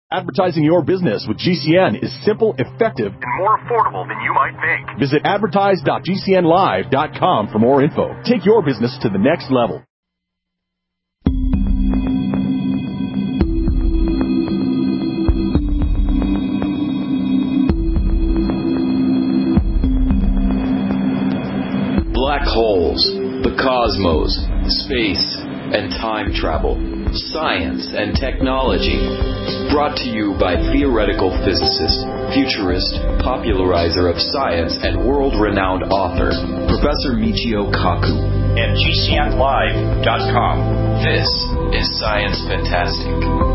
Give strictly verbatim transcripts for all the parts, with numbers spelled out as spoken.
Advertising your business with G C N is simple, effective, and more affordable than you might think. Visit advertise dot g c n live dot com for more info. Take your business to the next level. Black holes, the cosmos, space, and time travel, science and technology. Brought to you by theoretical physicist, futurist, popularizer of science, and world-renowned author, Professor Michio Kaku. At G C N live dot com. This is Science Fantastic.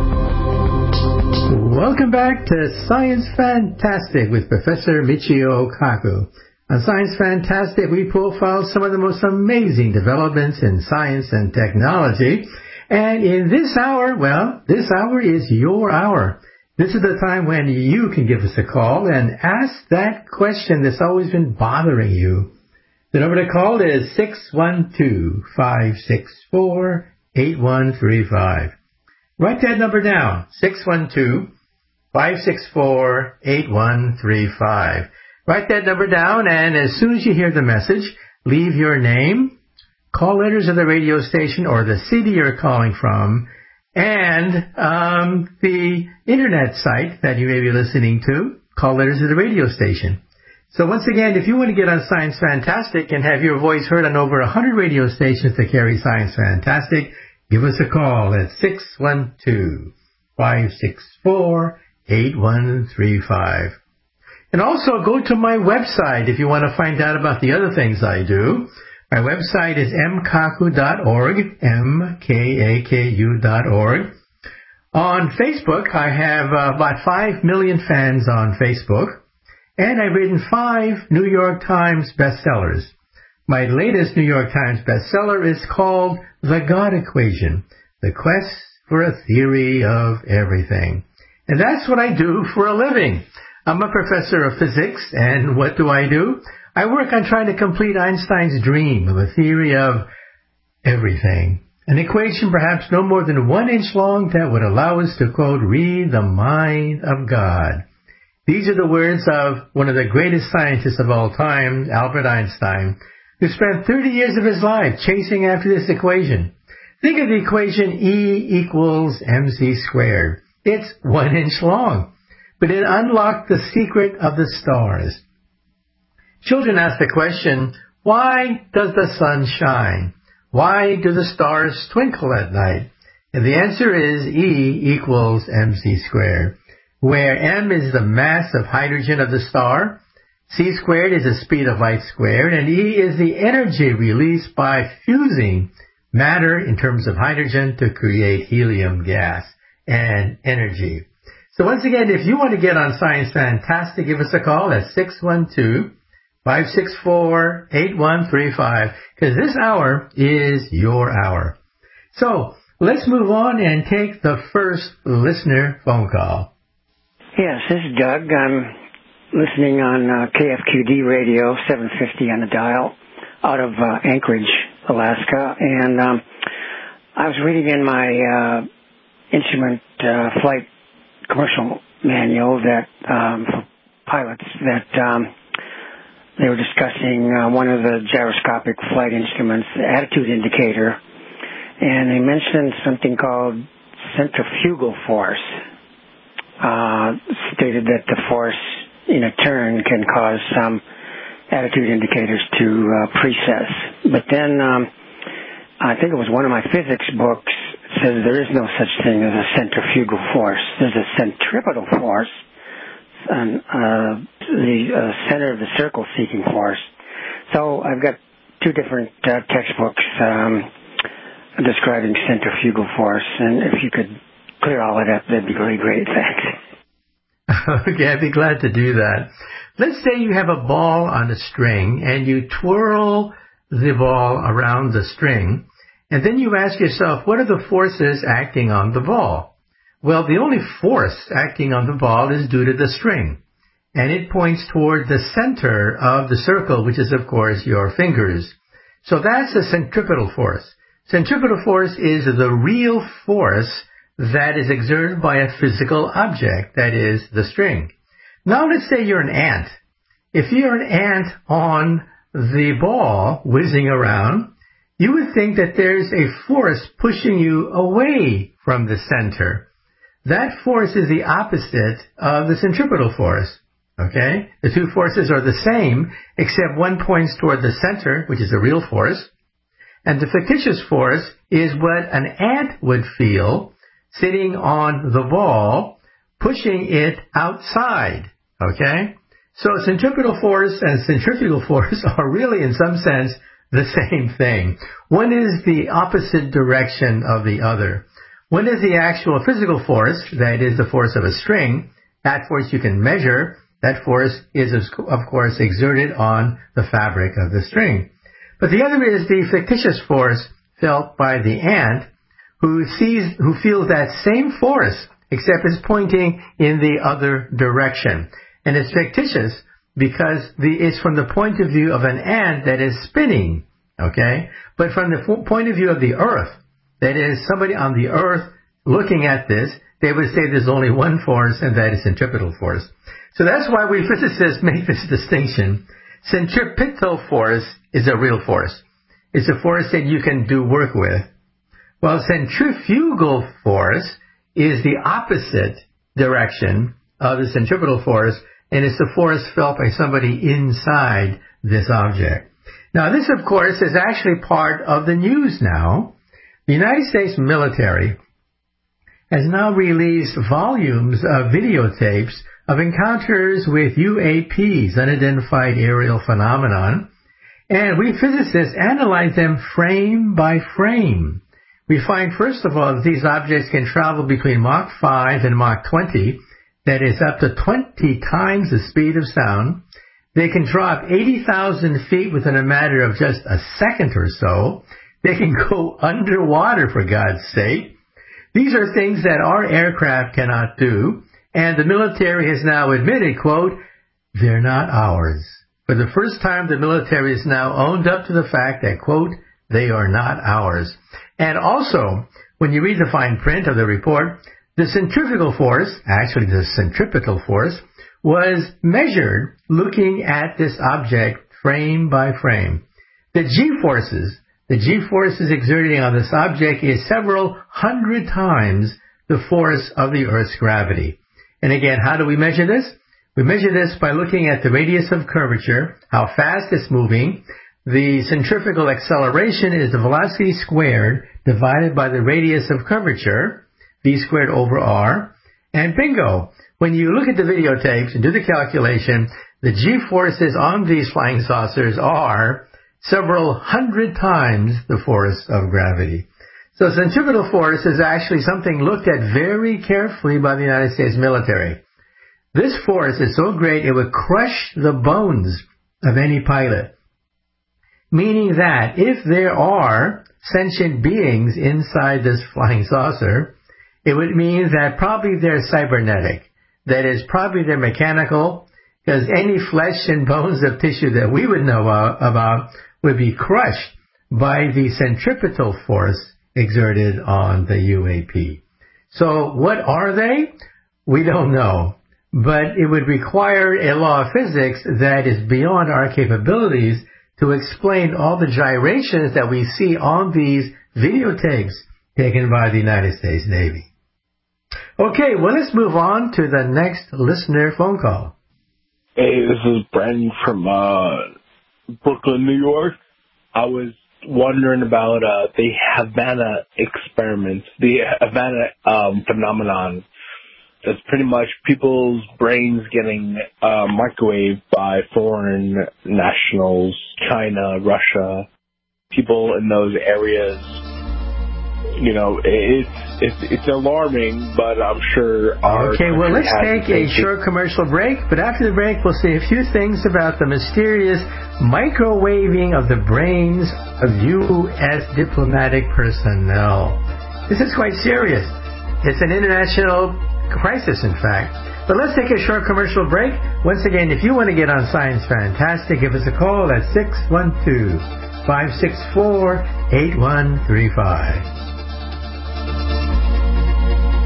Welcome back to Science Fantastic with Professor Michio Kaku. On Science Fantastic, we profile some of the most amazing developments in science and technology. And in this hour, well, this hour is your hour. This is the time when you can give us a call and ask that question that's always been bothering you. The number to call is six one two, five six four, eight one three five. Write that number down, six one two, five six four, eight one three five. Write that number down, and as soon as you hear the message, leave your name, call letters of the radio station or the city you're calling from, and um, the internet site that you may be listening to, call letters of the radio station. So once again, if you want to get on Science Fantastic and have your voice heard on over one hundred radio stations that carry Science Fantastic, give us a call at six one two, five six four, eight one three five. And also go to my website if you want to find out about the other things I do. My website is m kaku dot org, M K A K U dot org. On Facebook, I have uh, about five million fans on Facebook. And I've written five New York Times bestsellers. My latest New York Times bestseller is called The God Equation, The Quest for a Theory of Everything. And that's what I do for a living. I'm a professor of physics, and what do I do? I work on trying to complete Einstein's dream of a theory of everything. An equation perhaps no more than one inch long that would allow us to, quote, read the mind of God. These are the words of one of the greatest scientists of all time, Albert Einstein, who spent thirty years of his life chasing after this equation. Think of the equation E equals mc squared. It's one inch long, but it unlocked the secret of the stars. Children ask the question, why does the sun shine? Why do the stars twinkle at night? And the answer is E equals mc squared, where m is the mass of hydrogen of the star, c squared is the speed of light squared, and E is the energy released by fusing matter in terms of hydrogen to create helium gas and energy. So once again, if you want to get on Science Fantastic, give us a call at six one two, five six four, eight one three five, because this hour is your hour. So let's move on and take the first listener phone call. Yes, this is Doug. I'm listening on uh, K F Q D radio, seven fifty on the dial, out of uh, Anchorage, Alaska. And um, I was reading in my uh, instrument uh, flight commercial manual that um, for pilots that um, they were discussing uh, one of the gyroscopic flight instruments, the attitude indicator, and they mentioned something called centrifugal force. Uh, stated that the force in a turn can cause some attitude indicators to uh, precess. But then um, I think it was one of my physics books says there is no such thing as a centrifugal force. There's a centripetal force, and uh, the uh, center of the circle seeking force. So I've got two different uh, textbooks um, describing centrifugal force, and if you could clear all of that, that'd be really great. Thanks. Okay, I'd be glad to do that. Let's say you have a ball on a string and you twirl the ball around the string, and then you ask yourself, what are the forces acting on the ball? Well, the only force acting on the ball is due to the string, and it points toward the center of the circle, which is, of course, your fingers. So that's the centripetal force. Centripetal force is the real force that is exerted by a physical object, that is, the string. Now let's say you're an ant. If you're an ant on the ball whizzing around, you would think that there's a force pushing you away from the center. That force is the opposite of the centripetal force. Okay? The two forces are the same, except one points toward the center, which is a real force, and the fictitious force is what an ant would feel sitting on the ball, pushing it outside. Okay? So centripetal force and centrifugal force are really, in some sense, the same thing. One is the opposite direction of the other. One is the actual physical force, that is the force of a string. That force you can measure. That force is, of course, exerted on the fabric of the string. But the other is the fictitious force felt by the ant, who sees, who feels that same force, except it's pointing in the other direction. And it's fictitious because the, it's from the point of view of an ant that is spinning, okay? But from the f- point of view of the earth, that is, somebody on the earth looking at this, they would say there's only one force, and that is centripetal force. So that's why we physicists make this distinction. Centripetal force is a real force. It's a force that you can do work with. While centrifugal force is the opposite direction of the centripetal force, and it's the force felt by somebody inside this object. Now, this, of course, is actually part of the news now. The United States military has now released volumes of videotapes of encounters with U A Ps, unidentified aerial phenomenon, and we physicists analyze them frame by frame. We find, first of all, that these objects can travel between Mach five and Mach twenty, that is up to twenty times the speed of sound. They can drop eighty thousand feet within a matter of just a second or so. They can go underwater, for God's sake. These are things that our aircraft cannot do, and the military has now admitted, quote, they're not ours. For the first time, the military has now owned up to the fact that, quote, they are not ours. And also, when you read the fine print of the report, the centrifugal force, actually the centripetal force, was measured looking at this object frame by frame. The G-forces, the G-forces exerting on this object is several hundred times the force of the Earth's gravity. And again, how do we measure this? We measure this by looking at the radius of curvature, how fast it's moving. The centrifugal acceleration is the velocity squared divided by the radius of curvature, v squared over r. And bingo! When you look at the videotapes and do the calculation, the G-forces on these flying saucers are several hundred times the force of gravity. So centripetal force is actually something looked at very carefully by the United States military. This force is so great it would crush the bones of any pilot. Meaning that if there are sentient beings inside this flying saucer, it would mean that probably they're cybernetic. That is, probably they're mechanical, because any flesh and bones of tissue that we would know about would be crushed by the centripetal force exerted on the U A P. So what are they? We don't know. But it would require a law of physics that is beyond our capabilities to explain all the gyrations that we see on these videotapes taken by the United States Navy. Okay, well, let's move on to the next listener phone call. Hey, this is Brandon from uh, Brooklyn, New York. I was wondering about uh, the Havana experiment, the Havana um, phenomenon. That's pretty much people's brains getting uh, microwaved by foreign nationals, China, Russia, people in those areas. You know, it's it's it's alarming, but I'm sure our Okay, well, let's take a short commercial break, but after the break, we'll say a few things about the mysterious microwaving of the brains of U S diplomatic personnel. This is quite serious. It's an international crisis, in fact. But let's take a short commercial break. Once again, if you want to get on Science Fantastic, give us a call at six one two, five six four, eight one three five.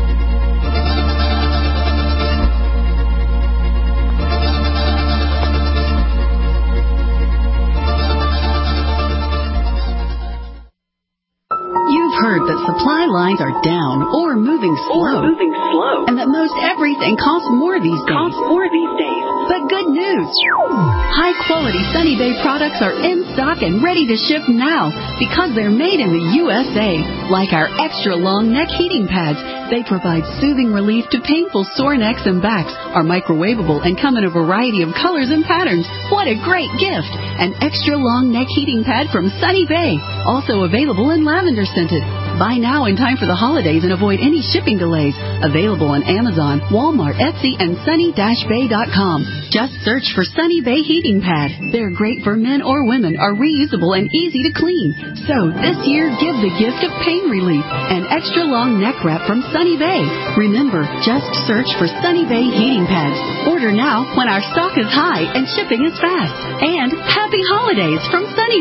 lines are down or moving slow. Or moving slow. And that most everything costs more these days. Costs more these days. But good news. High-quality Sunny Bay products are in stock and ready to ship now because they're made in the U S A. Like our extra-long neck heating pads, they provide soothing relief to painful sore necks and backs, are microwavable and come in a variety of colors and patterns. What a great gift! An extra-long neck heating pad from Sunny Bay, also available in lavender scented. Buy now in time for the holidays and avoid any shipping delays. Available on Amazon, Walmart, Etsy, and sunny dash bay dot com. Just search for Sunny Bay Heating Pad. They're great for men or women, are reusable and easy to clean. So this year, give the gift of pain relief. An extra-long neck wrap from Sunny Bay. Remember, just search for Sunny Bay Heating Pads. Order now when our stock is high and shipping is fast. And happy holidays from Sunny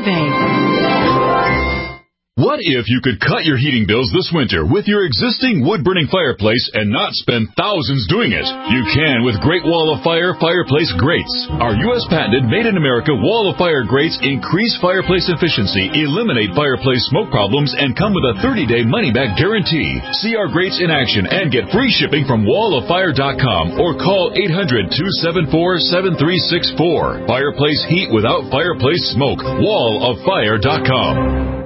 Bay. What if you could cut your heating bills this winter with your existing wood-burning fireplace and not spend thousands doing it? You can with Great Wall of Fire fireplace grates. Our U S patented made-in-America Wall of Fire grates increase fireplace efficiency, eliminate fireplace smoke problems, and come with a thirty-day money-back guarantee. See our grates in action and get free shipping from wall of fire dot com or call eight hundred, two seven four, seven three six four. Fireplace heat without fireplace smoke. wall of fire dot com.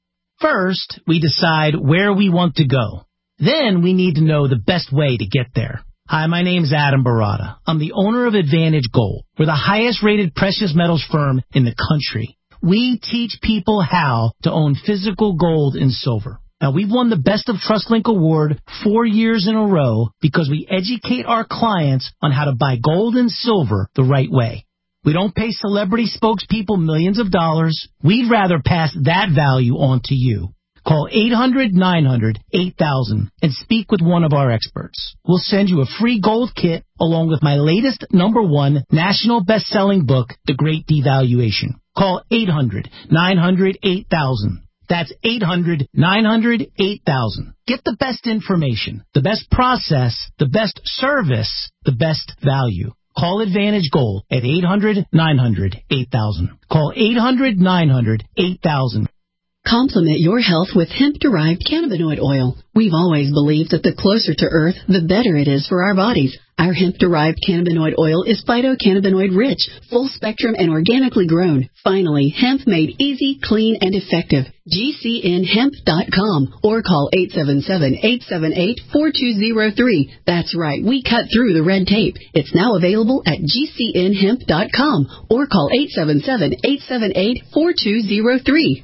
First, we decide where we want to go. Then we need to know the best way to get there. Hi, my name's Adam Barada. I'm the owner of Advantage Gold. We're the highest rated precious metals firm in the country. We teach people how to own physical gold and silver. Now, we've won the Best of TrustLink Award four years in a row because we educate our clients on how to buy gold and silver the right way. We don't pay celebrity spokespeople millions of dollars. We'd rather pass that value on to you. Call eight hundred, nine hundred, eight thousand and speak with one of our experts. We'll send you a free gold kit along with my latest number one national best-selling book, The Great Devaluation. Call eight hundred, nine hundred, eight thousand. That's eight hundred, nine hundred, eight thousand. Get the best information, the best process, the best service, the best value. Call Advantage Gold at eight hundred, nine hundred, eight thousand. Call eight hundred, nine hundred, eight thousand. Complement your health with hemp-derived cannabinoid oil. We've always believed that the closer to Earth, the better it is for our bodies. Our hemp-derived cannabinoid oil is phytocannabinoid-rich, full-spectrum, and organically grown. Finally, hemp made easy, clean, and effective. G C N hemp dot com or call eight seven seven, eight seven eight, four two zero three. That's right, we cut through the red tape. It's now available at G C N hemp dot com or call eight seven seven, eight seven eight, four two zero three.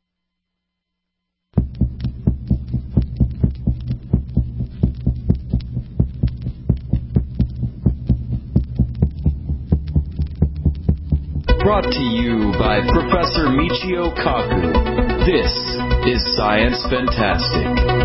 Brought to you by Professor Michio Kaku. This is Science Fantastic.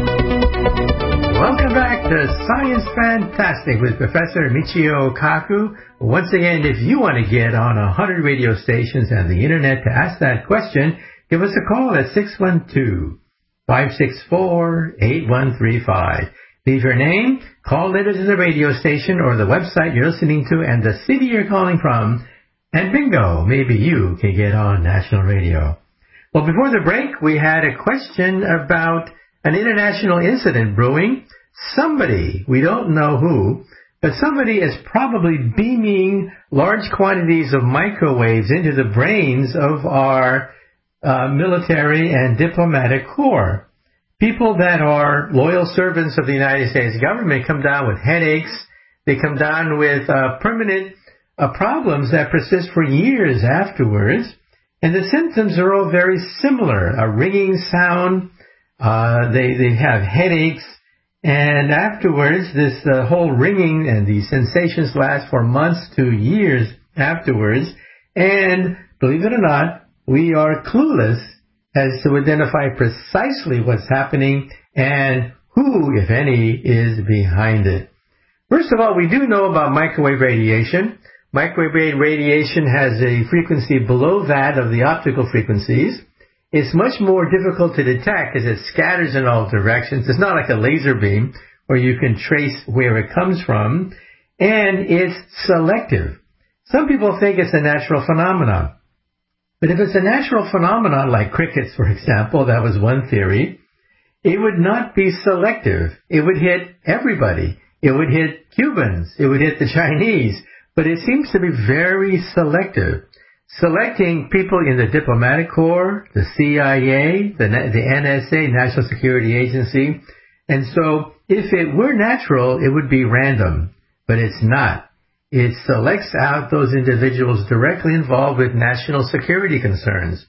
Welcome back to Science Fantastic with Professor Michio Kaku. Once again, if you want to get on one hundred radio stations and the internet to ask that question, give us a call at six one two, five six four, eight one three five. Leave your name, call letters to the radio station or the website you're listening to and the city you're calling from, and bingo, maybe you can get on national radio. Well, before the break, we had a question about an international incident brewing. Somebody, we don't know who, but somebody is probably beaming large quantities of microwaves into the brains of our uh, military and diplomatic corps. People that are loyal servants of the United States government come down with headaches. They come down with uh, permanent Uh, problems that persist for years afterwards, and the symptoms are all very similar. A ringing sound, uh, they, they have headaches, and afterwards, this uh, whole ringing and these sensations last for months to years afterwards, and believe it or not, we are clueless as to identify precisely what's happening and who, if any, is behind it. First of all, we do know about microwave radiation. Microwave radiation has a frequency below that of the optical frequencies. It's much more difficult to detect as it scatters in all directions. It's not like a laser beam where you can trace where it comes from. And it's selective. Some people think it's a natural phenomenon. But if it's a natural phenomenon like crickets, for example, that was one theory, it would not be selective. It would hit everybody. It would hit Cubans. It would hit the Chinese. But it seems to be very selective. Selecting people in the diplomatic corps, the C I A, the, the N S A, National Security Agency. And so if it were natural, it would be random. But it's not. It selects out those individuals directly involved with national security concerns.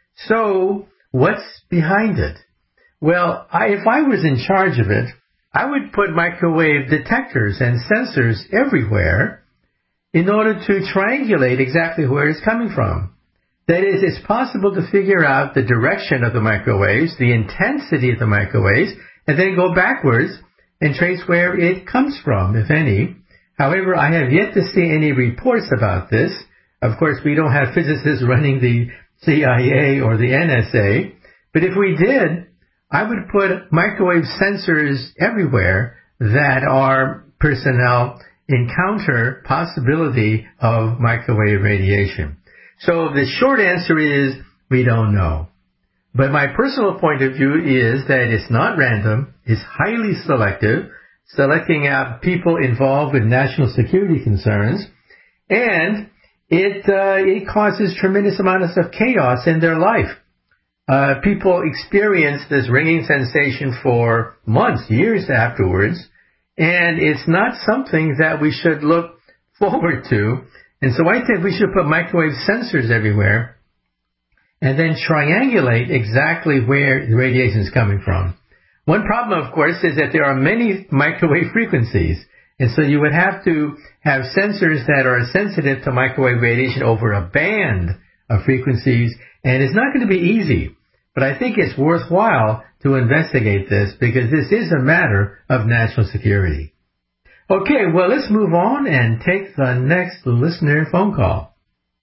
So what's behind it? Well, I, if I was in charge of it, I would put microwave detectors and sensors everywhere in order to triangulate exactly where it's coming from. That is, it's possible to figure out the direction of the microwaves, the intensity of the microwaves, and then go backwards and trace where it comes from, if any. However, I have yet to see any reports about this. Of course, we don't have physicists running the C I A or the N S A. But if we did, I would put microwave sensors everywhere that our personnel encounter possibility of microwave radiation. So the short answer is we don't know. But my personal point of view is that it's not random, it's highly selective, selecting out people involved with national security concerns, and it uh, it causes tremendous amounts of chaos in their life. Uh, people experience this ringing sensation for months, years afterwards, and it's not something that we should look forward to. And so I think we should put microwave sensors everywhere and then triangulate exactly where the radiation is coming from. One problem, of course, is that there are many microwave frequencies. And so you would have to have sensors that are sensitive to microwave radiation over a band of frequencies. And it's not going to be easy. But I think it's worthwhile to investigate this because this is a matter of national security. Okay, well, let's move on and take the next listener phone call.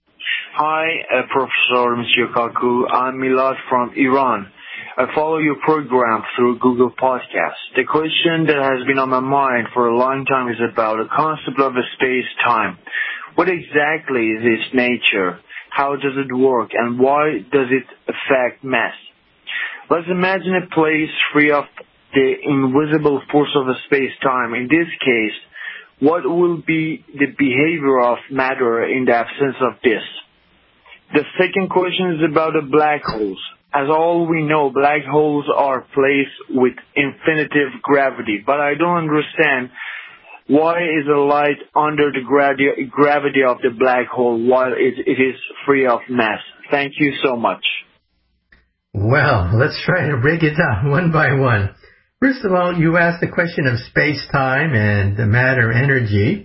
Hi, uh, Professor Monsieur Kaku. I'm Milad from Iran. I follow your program through Google Podcasts. The question that has been on my mind for a long time is about the concept of a space-time. What exactly is its nature? How does it work? And why does it affect mass? Let's imagine a place free of the invisible force of a space-time. In this case, what will be the behavior of matter in the absence of this? The second question is about the black holes. As all we know, black holes are placed with infinitive gravity, but I don't understand why is the light under the gra- gravity of the black hole while it, it is free of mass? Thank you so much. Well, let's try to break it down one by one. First of all, you asked the question of space-time and matter-energy.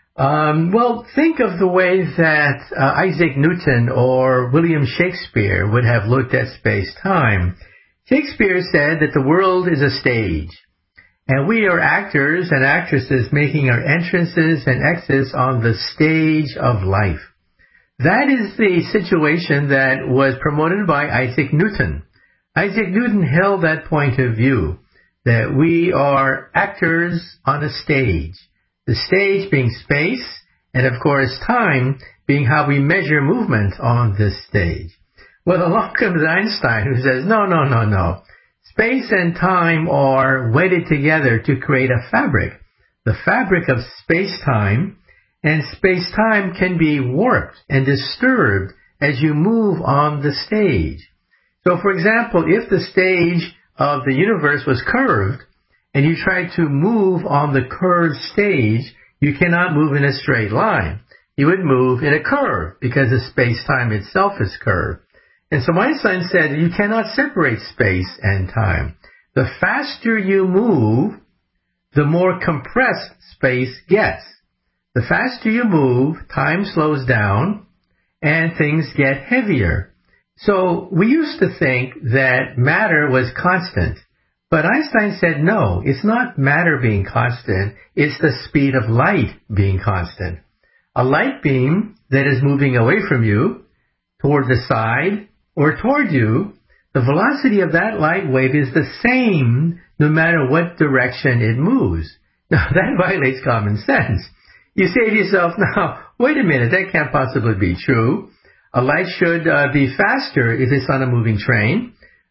Um, well, think of the way that uh, Isaac Newton or William Shakespeare would have looked at space-time. Shakespeare said that the world is a stage, and we are actors and actresses making our entrances and exits on the stage of life. That is the situation that was promoted by Isaac Newton. Isaac Newton held that point of view, that we are actors on a stage. The stage being space, and of course time being how we measure movement on this stage. Well, along comes Einstein, who says, no, no, no, no. Space and time are wedded together to create a fabric, the fabric of space-time, and space-time can be warped and disturbed as you move on the stage. So, for example, if the stage of the universe was curved, and you try to move on the curved stage, you cannot move in a straight line. You would move in a curve because the space-time itself is curved. And so Einstein said you cannot separate space and time. The faster you move, the more compressed space gets. The faster you move, time slows down and things get heavier. So we used to think that matter was constant. But Einstein said, no, it's not matter being constant, it's the speed of light being constant. A light beam that is moving away from you, toward the side, or toward you, the velocity of that light wave is the same no matter what direction it moves. Now, that violates common sense. You say to yourself, now, wait a minute, that can't possibly be true. A light should uh, be faster if it's on a moving train,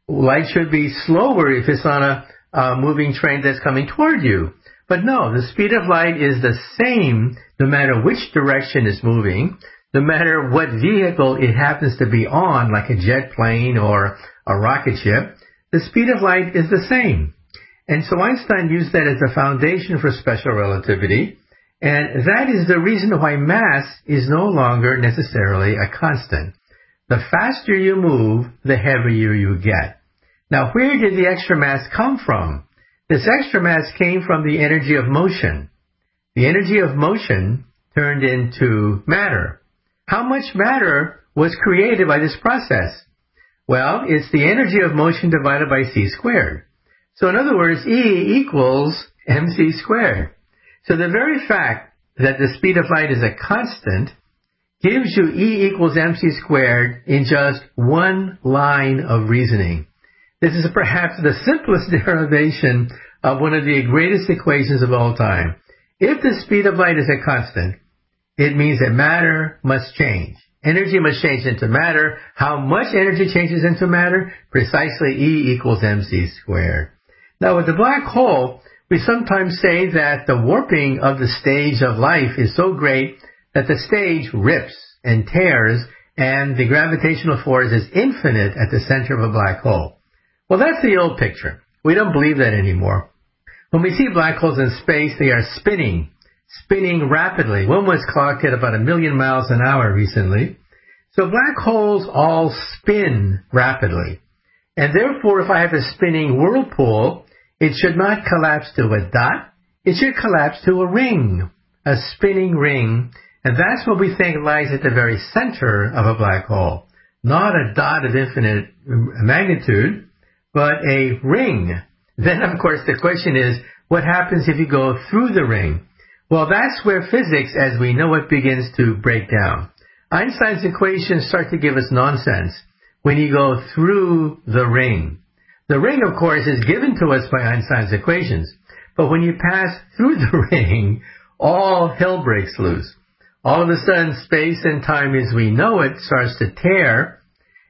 light should be slower if it's on a, a moving train that's coming toward you. But no, the speed of light is the same no matter which direction it's moving, no matter what vehicle it happens to be on, like a jet plane or a rocket ship. The speed of light is the same. And so Einstein used that as the foundation for special relativity, and that is the reason why mass is no longer necessarily a constant. The faster you move, the heavier you get. Now, where did the extra mass come from? This extra mass came from the energy of motion. The energy of motion turned into matter. How much matter was created by this process? Well, it's the energy of motion divided by c squared. So in other words, E equals mc squared. So the very fact that the speed of light is a constant gives you E equals mc squared in just one line of reasoning. This is perhaps the simplest derivation of one of the greatest equations of all time. If the speed of light is a constant, it means that matter must change. Energy must change into matter. How much energy changes into matter? Precisely E equals mc squared. Now with the black hole, we sometimes say that the warping of the stage of life is so great that the stage rips and tears and the gravitational force is infinite at the center of a black hole. Well, that's the old picture. We don't believe that anymore. When we see black holes in space, they are spinning, spinning rapidly. One was clocked at about a million miles an hour recently. So black holes all spin rapidly. And therefore, if I have a spinning whirlpool, it should not collapse to a dot. It should collapse to a ring, a spinning ring. And that's what we think lies at the very center of a black hole. Not a dot of infinite magnitude, but a ring. Then, of course, the question is, what happens if you go through the ring? Well, that's where physics, as we know it, begins to break down. Einstein's equations start to give us nonsense when you go through the ring. The ring, of course, is given to us by Einstein's equations. But when you pass through the ring, all hell breaks loose. All of a sudden, space and time as we know it starts to tear,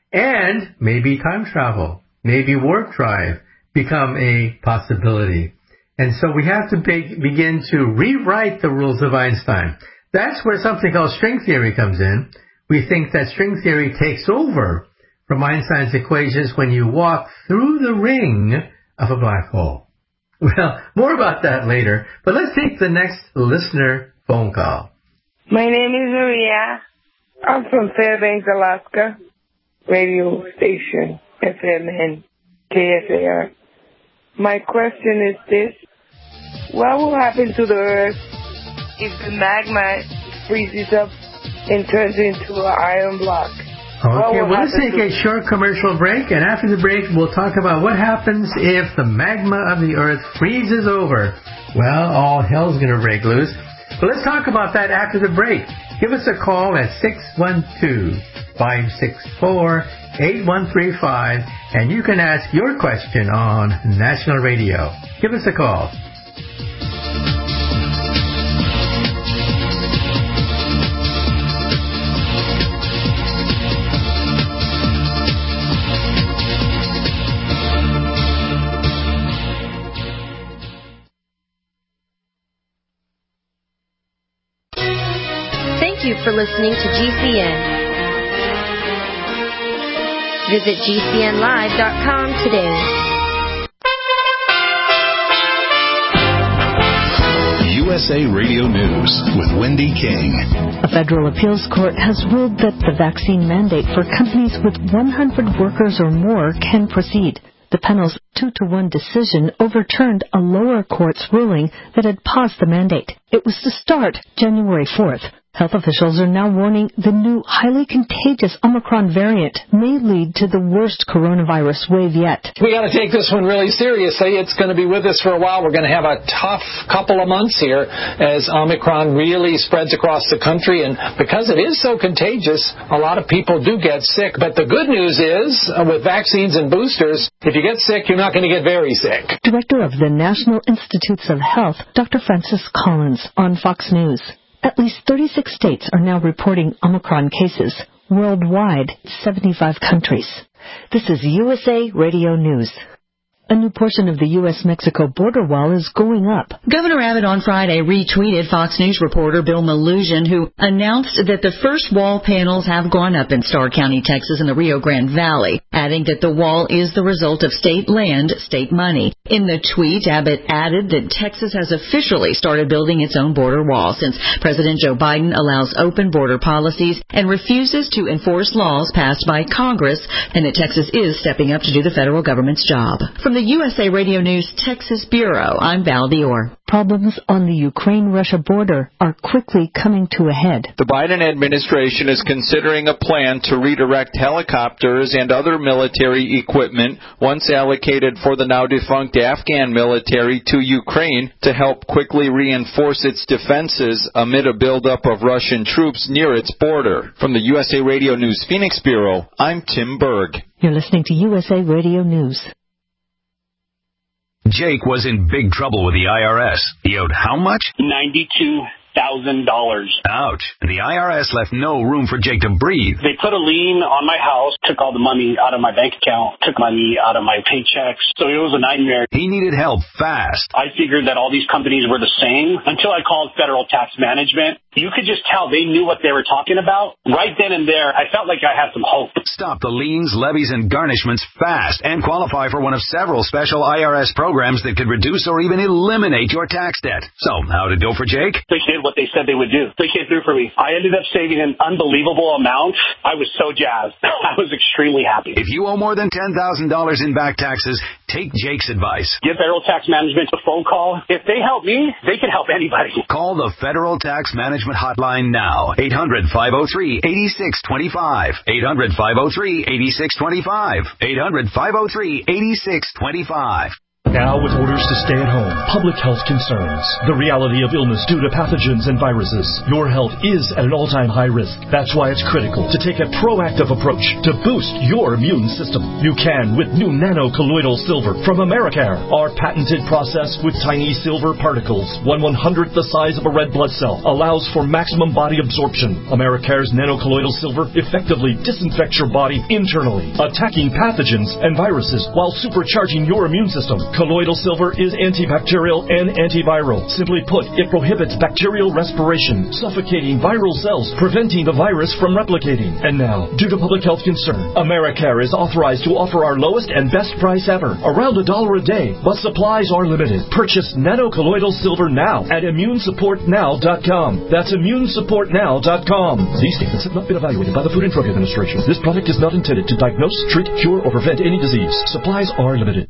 and maybe time travel, maybe warp drive become a possibility. And so we have to be, begin to rewrite the rules of Einstein. That's where something called string theory comes in. We think that string theory takes over from Einstein's equations when you walk through the ring of a black hole. Well, more about that later, but let's take the next listener phone call. My name is Maria. I'm from Fairbanks, Alaska. Radio station, F M N K S A R. My question is this. What will happen to the Earth if the magma freezes up and turns into an iron block? Okay, well, let's take a short commercial break, and after the break, we'll talk about what happens if the magma of the Earth freezes over. Well, all hell's going to break loose. But let's talk about that after the break. Give us a call at six one two, five six four, eight one three five, and you can ask your question on National Radio. Give us a call. Thank you for listening to G C N. Visit G C N live dot com today. U S A Radio News with Wendy King. A federal appeals court has ruled that the vaccine mandate for companies with one hundred workers or more can proceed. The panel's two to one decision overturned a lower court's ruling that had paused the mandate. It was to start January fourth. Health officials are now warning the new highly contagious Omicron variant may lead to the worst coronavirus wave yet. We got to take this one really seriously. It's going to be with us for a while. We're going to have a tough couple of months here as Omicron really spreads across the country. And because it is so contagious, a lot of people do get sick. But the good news is, uh, with vaccines and boosters, if you get sick, you're not going to get very sick. Director of the National Institutes of Health, Doctor Francis Collins, on Fox News. At least thirty-six states are now reporting Omicron cases. Worldwide, seventy-five countries. This is U S A Radio News. A new portion of the U S Mexico border wall is going up. Governor Abbott on Friday retweeted Fox News reporter Bill Melugin, who announced that the first wall panels have gone up in Starr County, Texas, in the Rio Grande Valley, adding that the wall is the result of state land, state money. In the tweet, Abbott added that Texas has officially started building its own border wall since President Joe Biden allows open border policies and refuses to enforce laws passed by Congress, and that Texas is stepping up to do the federal government's job. From the U S A Radio News Texas Bureau, I'm Val Dior. Problems on the Ukraine-Russia border are quickly coming to a head. The Biden administration is considering a plan to redirect helicopters and other military equipment once allocated for the now-defunct Afghan military to Ukraine to help quickly reinforce its defenses amid a buildup of Russian troops near its border. From the U S A Radio News Phoenix Bureau, I'm Tim Berg. You're listening to U S A Radio News. Jake was in big trouble with the I R S. He owed how much? ninety-two thousand dollars. Ouch. The I R S left no room for Jake to breathe. They put a lien on my house, took all the money out of my bank account, took money out of my paychecks. So it was a nightmare. He needed help fast. I figured that all these companies were the same until I called Federal Tax Management. You could just tell they knew what they were talking about. Right then and there, I felt like I had some hope. Stop the liens, levies, and garnishments fast and qualify for one of several special I R S programs that could reduce or even eliminate your tax debt. So, how'd it go for Jake? They did what they said they would do. They came through for me. I ended up saving an unbelievable amount. I was so jazzed. I was extremely happy. If you owe more than ten thousand dollars in back taxes, take Jake's advice. Give Federal Tax Management a phone call. If they help me, they can help anybody. Call the Federal Tax Management Hotline now. eight hundred, five oh three, eight six two five. eight hundred, five oh three, eight six two five. eight hundred, five oh three, eight six two five. Now with orders to stay at home, public health concerns, the reality of illness due to pathogens and viruses, your health is at an all-time high risk. That's why it's critical to take a proactive approach to boost your immune system. You can with new nano-colloidal silver from Americare. Our patented process with tiny silver particles, one one-hundredth the size of a red blood cell, allows for maximum body absorption. Americare's nano-colloidal silver effectively disinfects your body internally, attacking pathogens and viruses while supercharging your immune system. Colloidal silver is antibacterial and antiviral. Simply put, it prohibits bacterial respiration, suffocating viral cells, preventing the virus from replicating. And now, due to public health concern, Americare is authorized to offer our lowest and best price ever, around a dollar a day, but supplies are limited. Purchase nano-colloidal silver now at immune support now dot com. That's immune support now dot com. These statements have not been evaluated by the Food and Drug Administration. This product is not intended to diagnose, treat, cure, or prevent any disease. Supplies are limited.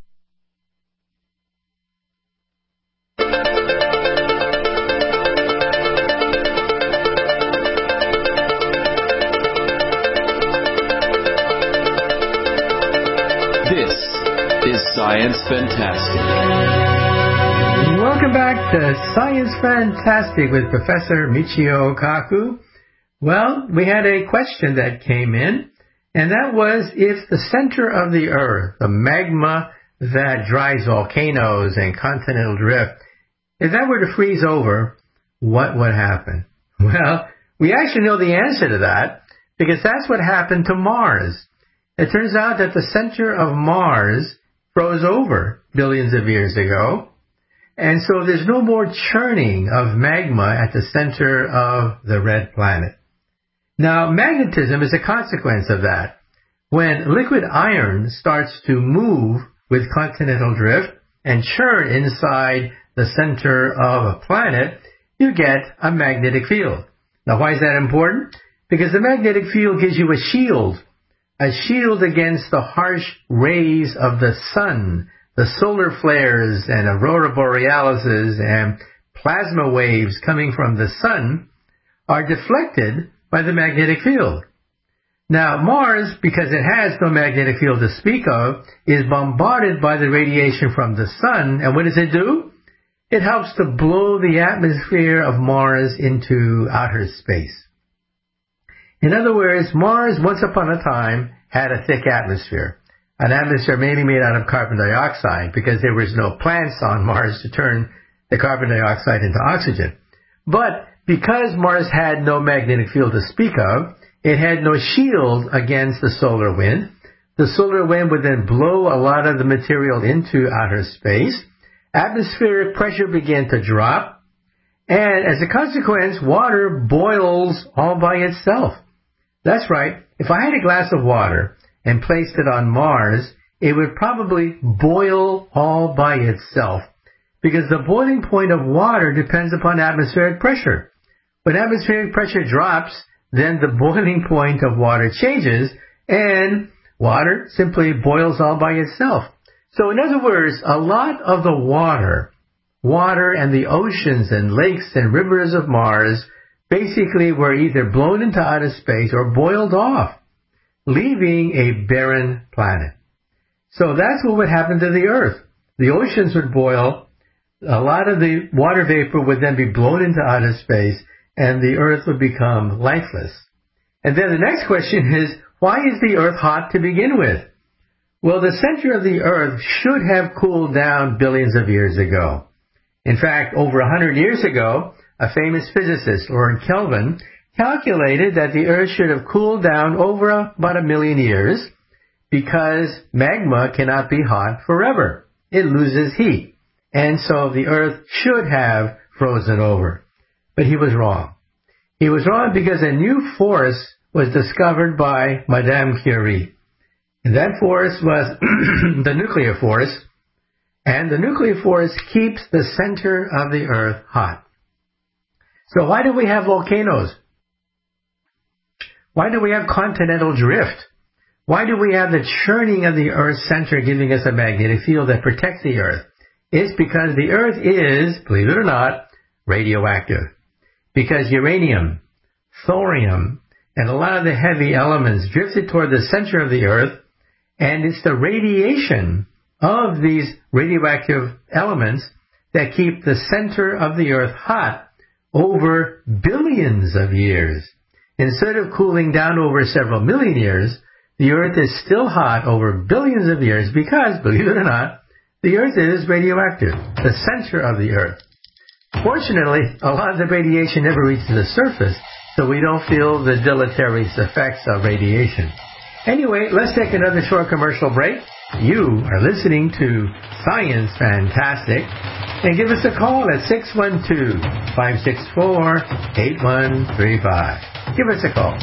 Science Fantastic. Welcome back to Science Fantastic with Professor Michio Kaku. Well, we had a question that came in, and that was if the center of the Earth, the magma that drives volcanoes and continental drift, if that were to freeze over, what would happen? Well, we actually know the answer to that, because that's what happened to Mars. It turns out that the center of Mars froze over billions of years ago, and so there's no more churning of magma at the center of the red planet. Now, magnetism is a consequence of that. When liquid iron starts to move with continental drift and churn inside the center of a planet, you get a magnetic field. Now, why is that important? Because the magnetic field gives you a shield. A shield against the harsh rays of the sun, the solar flares and aurora borealises and plasma waves coming from the sun are deflected by the magnetic field. Now, Mars, because it has no magnetic field to speak of, is bombarded by the radiation from the sun, and what does it do? It helps to blow the atmosphere of Mars into outer space. In other words, Mars, once upon a time, had a thick atmosphere. An atmosphere mainly made out of carbon dioxide, because there was no plants on Mars to turn the carbon dioxide into oxygen. But because Mars had no magnetic field to speak of, it had no shield against the solar wind. The solar wind would then blow a lot of the material into outer space. Atmospheric pressure began to drop. And as a consequence, water boils all by itself. That's right. If I had a glass of water and placed it on Mars, it would probably boil all by itself, because the boiling point of water depends upon atmospheric pressure. When atmospheric pressure drops, then the boiling point of water changes, and water simply boils all by itself. So in other words, a lot of the water, water and the oceans and lakes and rivers of Mars basically were either blown into outer space or boiled off, leaving a barren planet. So that's what would happen to the Earth. The oceans would boil, a lot of the water vapor would then be blown into outer space, and the Earth would become lifeless. And then the next question is, why is the Earth hot to begin with? Well, the center of the Earth should have cooled down billions of years ago. In fact, over one hundred years ago, a famous physicist, Lord Kelvin, calculated that the Earth should have cooled down over about a million years, because magma cannot be hot forever. It loses heat. And so the Earth should have frozen over. But he was wrong. He was wrong because a new force was discovered by Madame Curie. And that force was the nuclear force. And the nuclear force keeps the center of the Earth hot. So why do we have volcanoes? Why do we have continental drift? Why do we have the churning of the Earth's center giving us a magnetic field that protects the Earth? It's because the Earth is, believe it or not, radioactive. Because uranium, thorium, and a lot of the heavy elements drifted toward the center of the Earth, and it's the radiation of these radioactive elements that keep the center of the Earth hot over billions of years. Instead of cooling down over several million years, the Earth is still hot over billions of years because, believe it or not, the Earth is radioactive, the center of the Earth. Fortunately, a lot of the radiation never reaches the surface, so we don't feel the deleterious effects of radiation. Anyway, let's take another short commercial break. You are listening to Science Fantastic, and give us a call at six one two, five six four, eight one three five. Give us a call.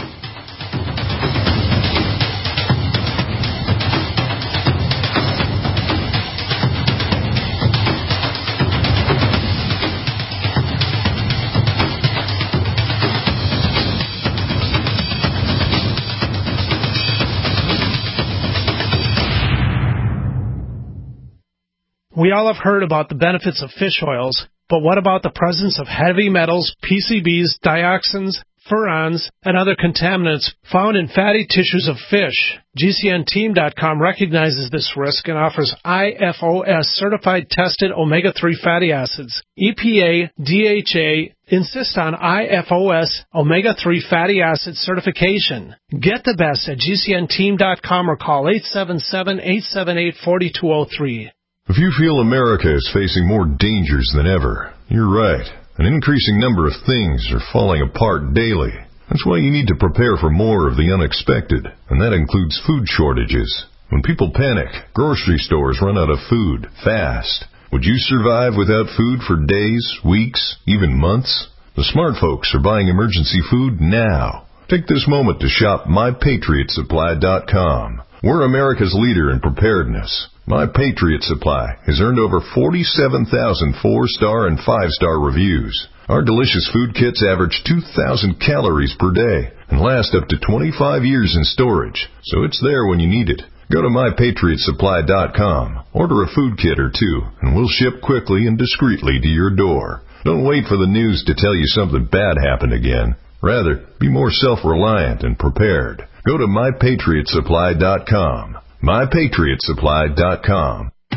We all have heard about the benefits of fish oils, but what about the presence of heavy metals, P C Bs, dioxins, furans, and other contaminants found in fatty tissues of fish? G C N team dot com recognizes this risk and offers I F O S-certified tested omega three fatty acids. E P A, D H A insist on I F O S omega three fatty acid certification. Get the best at G C N team dot com or call eight seven seven, eight seven eight, four two zero three. If you feel America is facing more dangers than ever, you're right. An increasing number of things are falling apart daily. That's why you need to prepare for more of the unexpected, and that includes food shortages. When people panic, grocery stores run out of food fast. Would you survive without food for days, weeks, even months? The smart folks are buying emergency food now. Take this moment to shop my patriot supply dot com. We're America's leader in preparedness. My Patriot Supply has earned over forty-seven thousand four-star and five-star reviews. Our delicious food kits average two thousand calories per day and last up to twenty-five years in storage, so it's there when you need it. Go to my patriot supply dot com, order a food kit or two, and we'll ship quickly and discreetly to your door. Don't wait for the news to tell you something bad happened again. Rather, be more self-reliant and prepared. Go to my patriot supply dot com. my patriot supply dot com.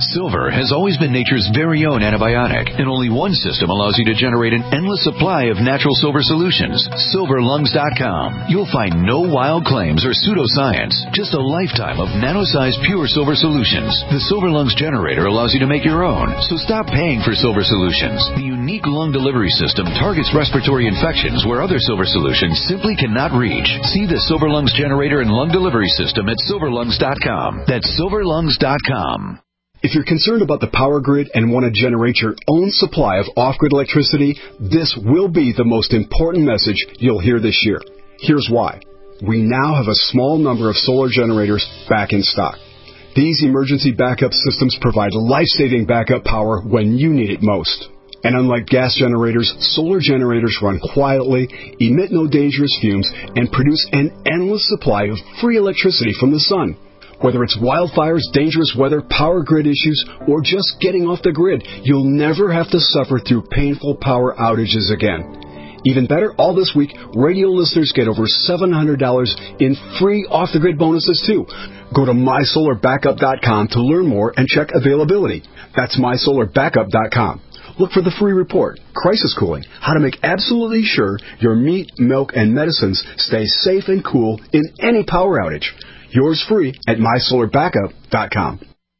Silver has always been nature's very own antibiotic, and only one system allows you to generate an endless supply of natural silver solutions. silver lungs dot com. You'll find no wild claims or pseudoscience, just a lifetime of nano-sized pure silver solutions. The Silver Lungs generator allows you to make your own, so stop paying for silver solutions. The unique lung delivery system targets respiratory infections where other silver solutions simply cannot reach. See the Silver Lungs generator and lung delivery system at silver lungs dot com. That's silver lungs dot com. If you're concerned about the power grid and want to generate your own supply of off-grid electricity, this will be the most important message you'll hear this year. Here's why. We now have a small number of solar generators back in stock. These emergency backup systems provide life-saving backup power when you need it most. And unlike gas generators, solar generators run quietly, emit no dangerous fumes, and produce an endless supply of free electricity from the sun. Whether it's wildfires, dangerous weather, power grid issues, or just getting off the grid, you'll never have to suffer through painful power outages again. Even better, all this week, radio listeners get over seven hundred dollars in free off-the-grid bonuses, too. Go to my solar backup dot com to learn more and check availability. That's my solar backup dot com. Look for the free report, Crisis Cooling, how to make absolutely sure your meat, milk, and medicines stay safe and cool in any power outage. Yours free at my solar backup dot com.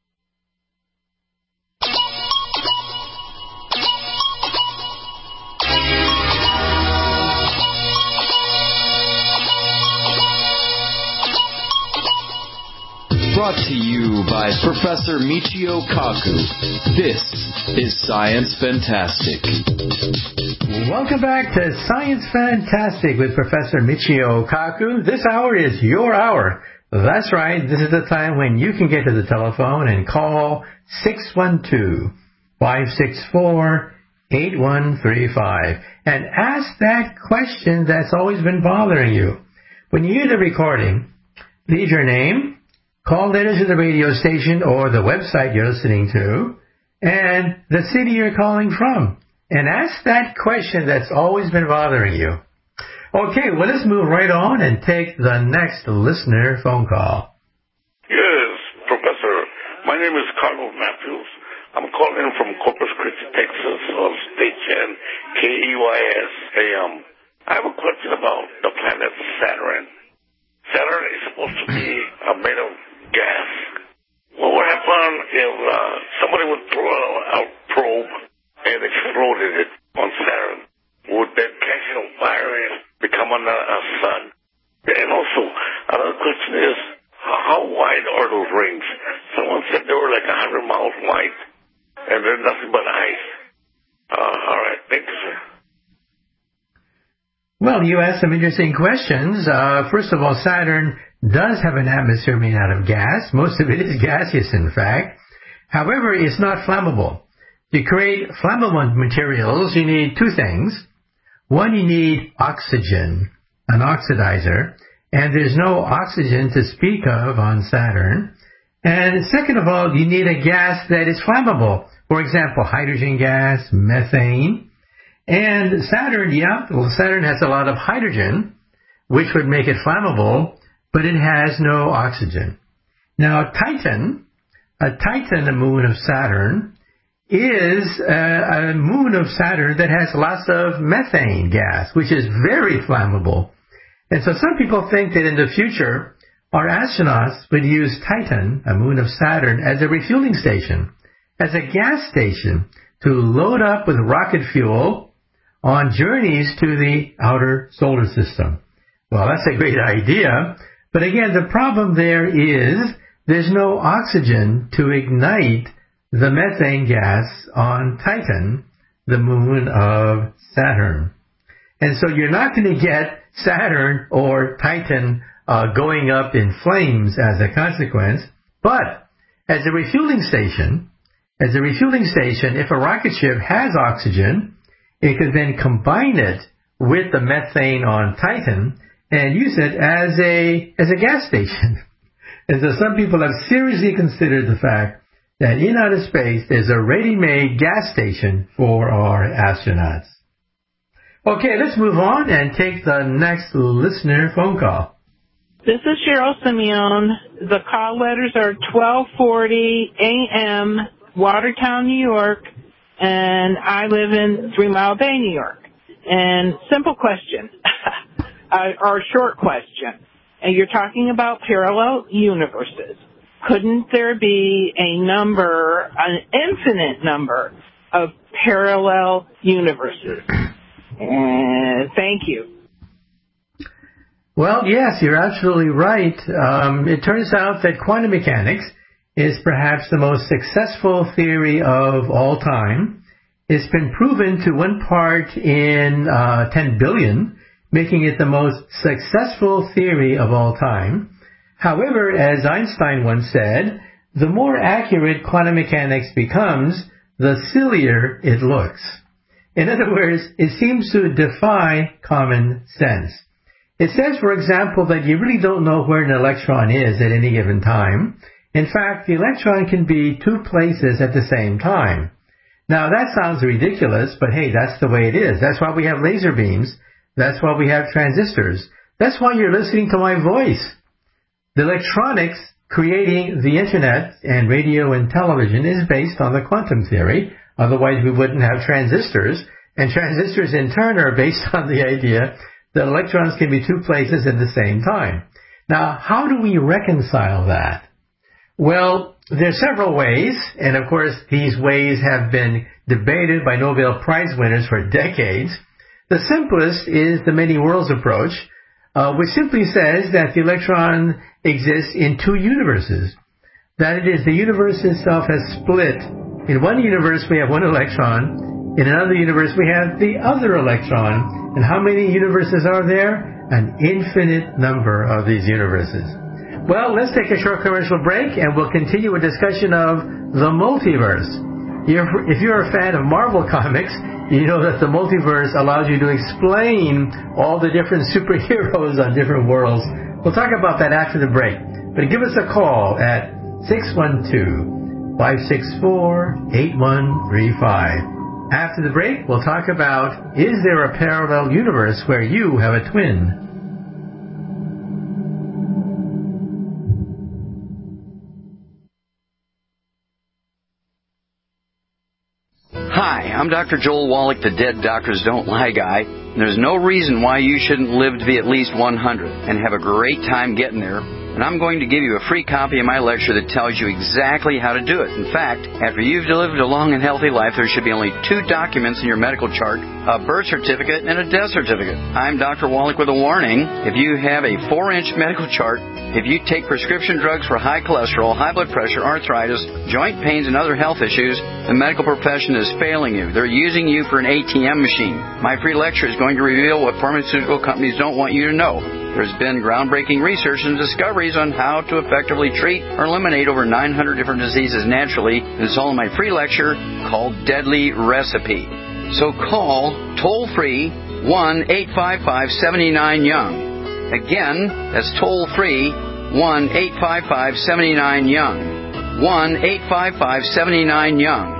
Brought to you by Professor Michio Kaku. This is Science Fantastic. Welcome back to Science Fantastic with Professor Michio Kaku. This hour is your hour. That's right. This is the time when you can get to the telephone and call six one two, five six four, eight one three five and ask that question that's always been bothering you. When you hear the recording, leave your name, call letters to the radio station or the website you're listening to, and the city you're calling from. And ask that question that's always been bothering you. Okay, well, let's move right on and take the next listener phone call. Yes, Professor. My name is Carlos Matthews. I'm calling in from Corpus Christi, Texas, on station K E Y S A M. I have a question about the planet Saturn. Saturn is supposed to be uh, made of gas. What would happen if uh, somebody would throw a probe and exploded it on Saturn? Would that catch on fire and become a, a sun? And also, another question is, how wide are those rings? Someone said they were like one hundred miles wide, and they're nothing but ice. Uh, all right, thank you, sir. Well, you asked some interesting questions. Uh, first of all, Saturn does have an atmosphere made out of gas. Most of it is gaseous, in fact. However, it's not flammable. To create flammable materials, you need two things. One, you need oxygen, an oxidizer, and there's no oxygen to speak of on Saturn. And second of all, you need a gas that is flammable. For example, hydrogen gas, methane. And Saturn, yeah, well, Saturn has a lot of hydrogen, which would make it flammable, but it has no oxygen. Now, Titan, a Titan, a moon of Saturn, is a, a moon of Saturn that has lots of methane gas, which is very flammable. And so some people think that in the future, our astronauts would use Titan, a moon of Saturn, as a refueling station, as a gas station to load up with rocket fuel on journeys to the outer solar system. Well, that's a great idea. But again, the problem there is there's no oxygen to ignite the methane gas on Titan, the moon of Saturn. And so you're not going to get Saturn or Titan uh, going up in flames as a consequence. But as a refueling station, as a refueling station, if a rocket ship has oxygen, it could then combine it with the methane on Titan and use it as a as a gas station. And so some people have seriously considered the fact that in outer space there's a ready-made gas station for our astronauts. Okay, let's move on and take the next listener phone call. This is Cheryl Simeon. The call letters are twelve forty a.m., Watertown, New York, and I live in Three Mile Bay, New York. And simple question, or short question. And you're talking about parallel universes. Couldn't there be a number, an infinite number of parallel universes? And thank you. Well, yes, you're absolutely right. Um, it turns out that quantum mechanics is perhaps the most successful theory of all time. It's been proven to one part in uh, ten billion, making it the most successful theory of all time. However, as Einstein once said, the more accurate quantum mechanics becomes, the sillier it looks. In other words, it seems to defy common sense. It says, for example, that you really don't know where an electron is at any given time. In fact, the electron can be two places at the same time. Now, that sounds ridiculous, but hey, that's the way it is. That's why we have laser beams. That's why we have transistors. That's why you're listening to my voice. The electronics creating the internet and radio and television is based on the quantum theory. Otherwise, we wouldn't have transistors. And transistors, in turn, are based on the idea that electrons can be two places at the same time. Now, how do we reconcile that? Well, there are several ways, and of course, these ways have been debated by Nobel Prize winners for decades. The simplest is the many worlds approach, uh, which simply says that the electron exists in two universes. That it is, the universe itself has split. In one universe, we have one electron. In another universe, we have the other electron. And how many universes are there? An infinite number of these universes. Well, let's take a short commercial break, and we'll continue a discussion of the multiverse. If you're a fan of Marvel Comics, you know that the multiverse allows you to explain all the different superheroes on different worlds. We'll talk about that after the break. But give us a call at six one two, five six four, eight one three five. After the break, we'll talk about, is there a parallel universe where you have a twin? Hi, I'm Doctor Joel Wallach, the Dead Doctors Don't Lie guy. There's no reason why you shouldn't live to be at least one hundred and have a great time getting there. And I'm going to give you a free copy of my lecture that tells you exactly how to do it. In fact, after you've lived a long and healthy life, there should be only two documents in your medical chart, a birth certificate and a death certificate. I'm Doctor Wallach with a warning. If you have a four-inch medical chart, if you take prescription drugs for high cholesterol, high blood pressure, arthritis, joint pains, and other health issues, the medical profession is failing you. They're using you for an A T M machine. My free lecture is going to reveal what pharmaceutical companies don't want you to know. There's been groundbreaking research and discoveries on how to effectively treat or eliminate over nine hundred different diseases naturally. It's all in my free lecture called Deadly Recipe. So call toll-free one eight five five, seven nine, young. Again, that's toll-free one eight five five, seven nine, young. one eight five five, seven nine, young.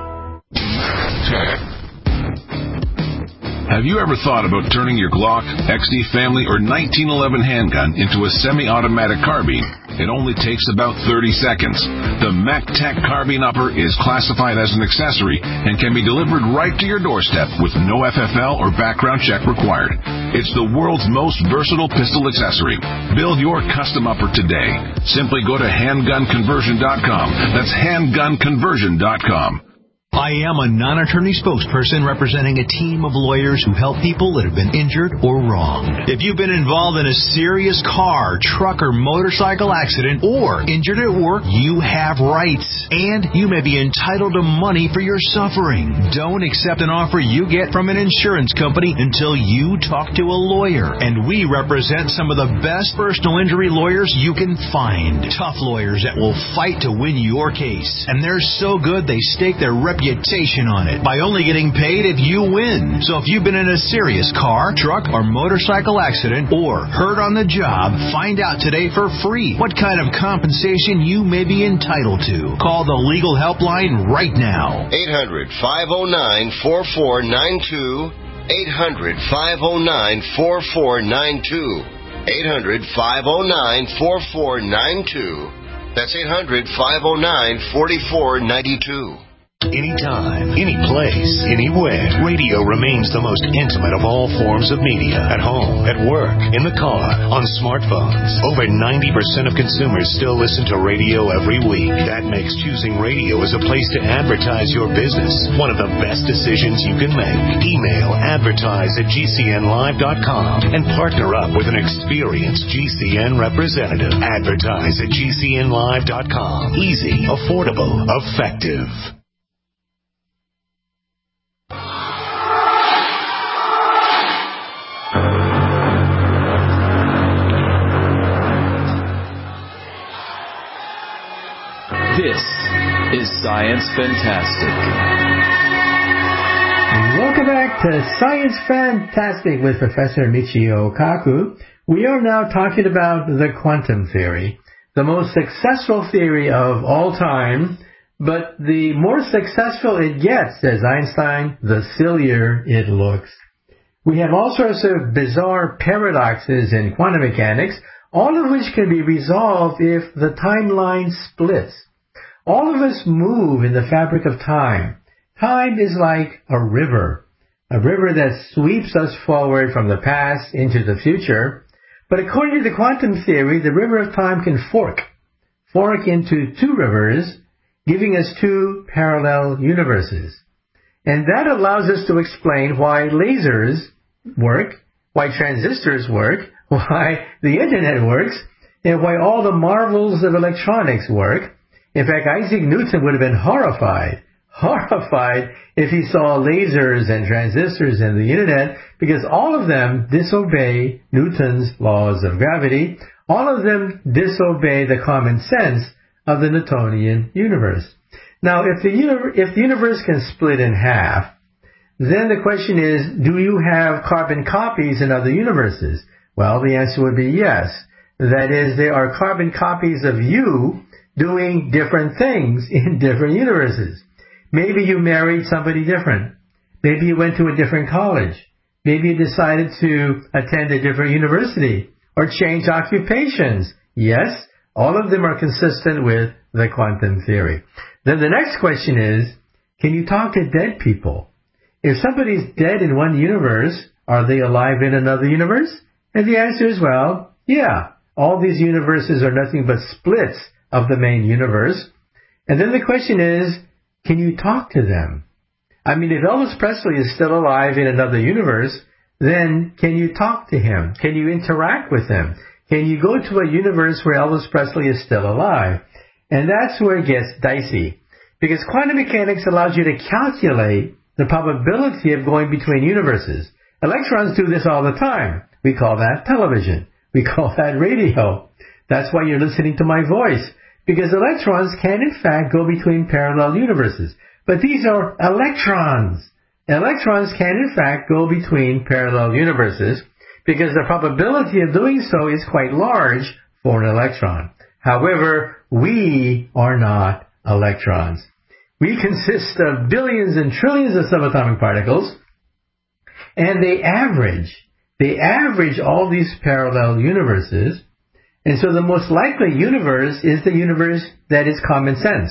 Have you ever thought about turning your Glock, X D Family, or nineteen eleven handgun into a semi-automatic carbine? It only takes about thirty seconds. The MacTac Carbine Upper is classified as an accessory and can be delivered right to your doorstep with no F F L or background check required. It's the world's most versatile pistol accessory. Build your custom upper today. Simply go to handgun conversion dot com. That's handgun conversion dot com. I am a non-attorney spokesperson representing a team of lawyers who help people that have been injured or wronged. If you've been involved in a serious car, truck, or motorcycle accident or injured at work, you have rights, and you may be entitled to money for your suffering. Don't accept an offer you get from an insurance company until you talk to a lawyer, and we represent some of the best personal injury lawyers you can find. Tough lawyers that will fight to win your case, and they're so good they stake their reputation on it by only getting paid if you win. So if you've been in a serious car, truck, or motorcycle accident or hurt on the job, find out today for free what kind of compensation you may be entitled to. Call the legal helpline right now. eight hundred, five oh nine, four four nine two. eight hundred, five oh nine, four four nine two. eight hundred, five oh nine, four four nine two. That's eight hundred, five oh nine, four four nine two. Anytime, any place, anywhere, radio remains the most intimate of all forms of media. At home, at work, in the car, on smartphones. Over ninety percent of consumers still listen to radio every week. That makes choosing radio as a place to advertise your business one of the best decisions you can make. Email advertise at G C N live dot com and partner up with an experienced G C N representative. Advertise at G C N live dot com. Easy, affordable, effective. This is Science Fantastic. Welcome back to Science Fantastic with Professor Michio Kaku. We are now talking about the quantum theory, the most successful theory of all time, but the more successful it gets, says Einstein, the sillier it looks. We have all sorts of bizarre paradoxes in quantum mechanics, all of which can be resolved if the timeline splits. All of us move in the fabric of time. Time is like a river, a river that sweeps us forward from the past into the future. But according to the quantum theory, the river of time can fork, fork into two rivers, giving us two parallel universes. And that allows us to explain why lasers work, why transistors work, why the internet works, and why all the marvels of electronics work. In fact, Isaac Newton would have been horrified, horrified if he saw lasers and transistors and the internet, because all of them disobey Newton's laws of gravity. All of them disobey the common sense of the Newtonian universe. Now, if the, uni- if the universe can split in half, then the question is, do you have carbon copies in other universes? Well, the answer would be yes. That is, there are carbon copies of you doing different things in different universes. Maybe you married somebody different. Maybe you went to a different college. Maybe you decided to attend a different university or change occupations. Yes, all of them are consistent with the quantum theory. Then the next question is, can you talk to dead people? If somebody's dead in one universe, are they alive in another universe? And the answer is, well, yeah. All these universes are nothing but splits of the main universe. And then the question is, can you talk to them? I mean, if Elvis Presley is still alive in another universe, then can you talk to him? Can you interact with him? Can you go to a universe where Elvis Presley is still alive? And that's where it gets dicey, because quantum mechanics allows you to calculate the probability of going between universes. Electrons do this all the time. We call that television. We call that radio. That's why you're listening to my voice, because electrons can in fact go between parallel universes. But these are electrons. Electrons can in fact go between parallel universes because the probability of doing so is quite large for an electron. However, we are not electrons. We consist of billions and trillions of subatomic particles, and they average. They average all these parallel universes. And so the most likely universe is the universe that is common sense.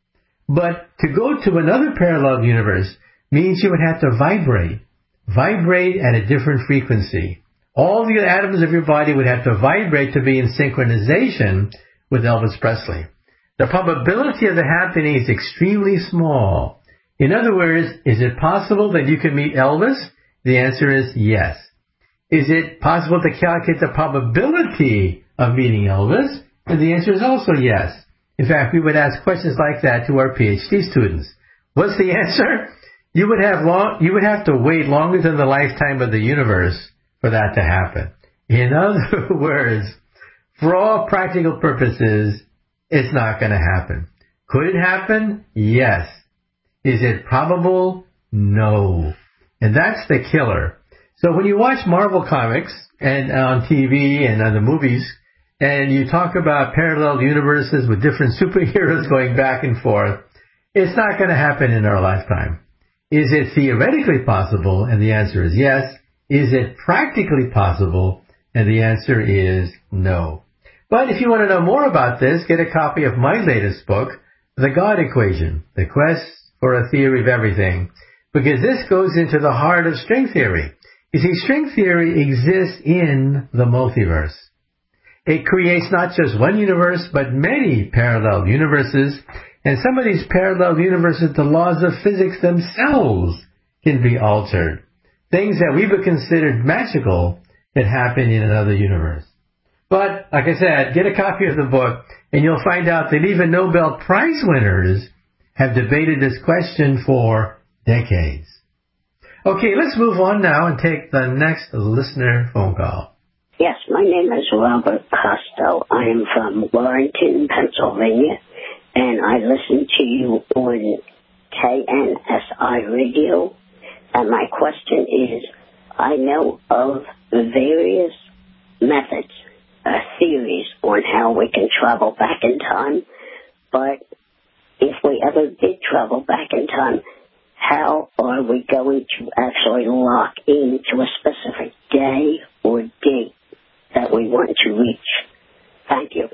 But to go to another parallel universe means you would have to vibrate, vibrate at a different frequency. All the atoms of your body would have to vibrate to be in synchronization with Elvis Presley. The probability of that happening is extremely small. In other words, is it possible that you can meet Elvis? The answer is yes. Is it possible to calculate the probability of meeting Elvis? And the answer is also yes. In fact, we would ask questions like that to our PhD students. What's the answer? You would have long, you would have to wait longer than the lifetime of the universe for that to happen. In other words, for all practical purposes, it's not going to happen. Could it happen? Yes. Is it probable? No. And that's the killer. So when you watch Marvel comics and on T V and on the movies, and you talk about parallel universes with different superheroes going back and forth, it's not going to happen in our lifetime. Is it theoretically possible? And the answer is yes. Is it practically possible? And the answer is no. But if you want to know more about this, get a copy of my latest book, The God Equation, The Quest for a Theory of Everything, because this goes into the heart of string theory. You see, string theory exists in the multiverse. It creates not just one universe, but many parallel universes, and some of these parallel universes, the laws of physics themselves can be altered. Things that we would consider magical that happen in another universe. But, like I said, get a copy of the book, and you'll find out that even Nobel Prize winners have debated this question for decades. Okay, let's move on now and take the next listener phone call. Yes, my name is Robert Costello. I am from Warrenton, Pennsylvania, and I listen to you on K N S I Radio. And my question is, I know of various methods, uh, theories on how we can travel back in time, but if we ever did travel back in time, how are we going to actually lock into a specific day or date that we want to reach? Thank you.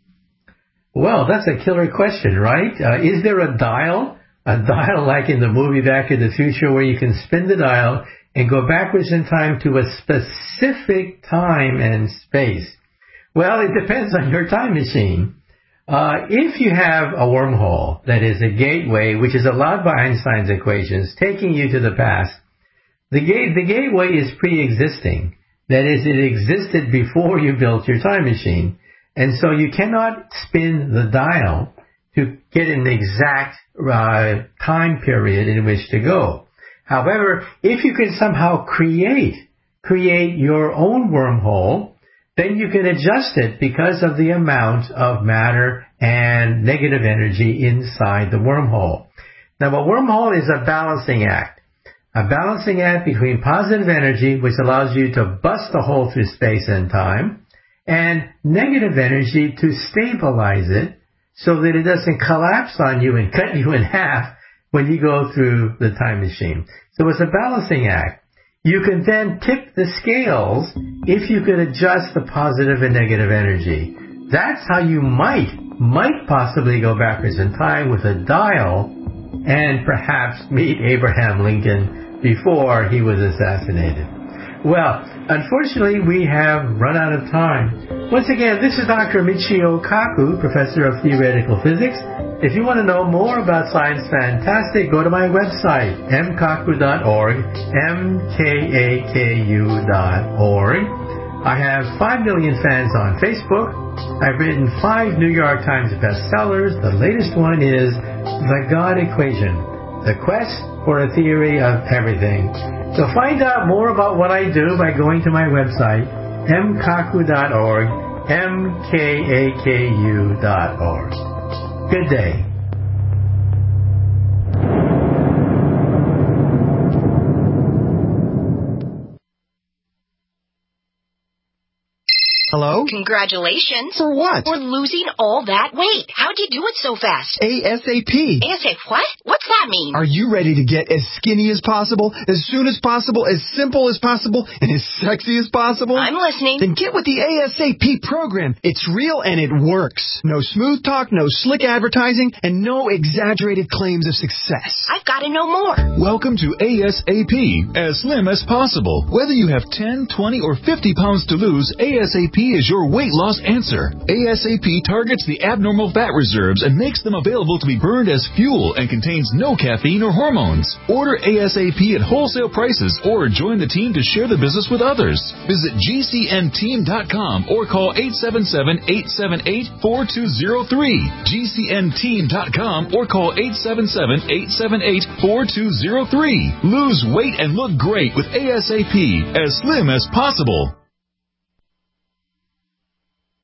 Well, that's a killer question, right? Uh, is there a dial? A dial like in the movie Back to the Future where you can spin the dial and go backwards in time to a specific time and space? Well, it depends on your time machine. Uh, if you have a wormhole, that is a gateway, which is allowed by Einstein's equations, taking you to the past, the, gate, the gateway is pre-existing. That is, it existed before you built your time machine. And so you cannot spin the dial to get an exact uh, time period in which to go. However, if you can somehow create, create your own wormhole, then you can adjust it because of the amount of matter and negative energy inside the wormhole. Now, a wormhole is a balancing act. A balancing act between positive energy, which allows you to bust a hole through space and time, and negative energy to stabilize it so that it doesn't collapse on you and cut you in half when you go through the time machine. So it's a balancing act. You can then tip the scales if you can adjust the positive and negative energy. That's how you might, might possibly go backwards in time with a dial and perhaps meet Abraham Lincoln before he was assassinated. Well, unfortunately, we have run out of time. Once again, this is Doctor Michio Kaku, Professor of Theoretical Physics. If you want to know more about Science Fantastic, go to my website, m kaku dot org, M K A K U dot org. I have five million fans on Facebook. I've written five New York Times bestsellers. The latest one is The God Equation, The Quest for a Theory of Everything. So find out more about what I do by going to my website, m kaku dot org, M K A K U dot org. Good day. Hello? Congratulations. For what? For losing all that weight. How'd you do it so fast? ASAP. ASAP what? What's that mean? Are you ready to get as skinny as possible, as soon as possible, as simple as possible, and as sexy as possible? I'm listening. Then get with the ASAP program. It's real and it works. No smooth talk, no slick advertising, and no exaggerated claims of success. I've got to know more. Welcome to ASAP, as slim as possible. Whether you have ten, twenty, or fifty pounds to lose, ASAP is your weight loss answer. ASAP targets the abnormal fat reserves and makes them available to be burned as fuel and contains no caffeine or hormones. Order ASAP at wholesale prices or join the team to share the business with others. Visit G C N team dot com or call eight seven seven, eight seven eight, four two zero three. G C N team dot com or call eight seven seven, eight seven eight, four two zero three. Lose weight and look great with ASAP, as slim as possible.